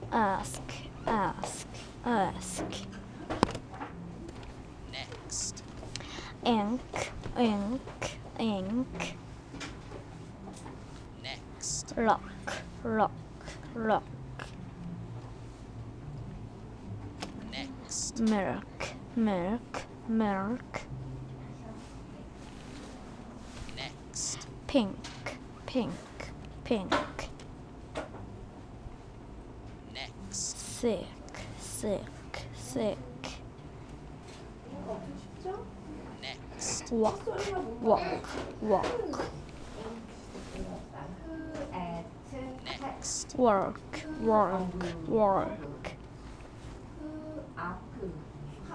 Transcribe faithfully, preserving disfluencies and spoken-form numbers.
ask, ask, ask. Next. Ink, ink, ink. Next. Lock, lock, lock. Next. Milk, milk, milk. Next. Pink, pink, pink. Next. Sick, sick, sick. Next. Walk, walk, walk. Next. Work, work, work.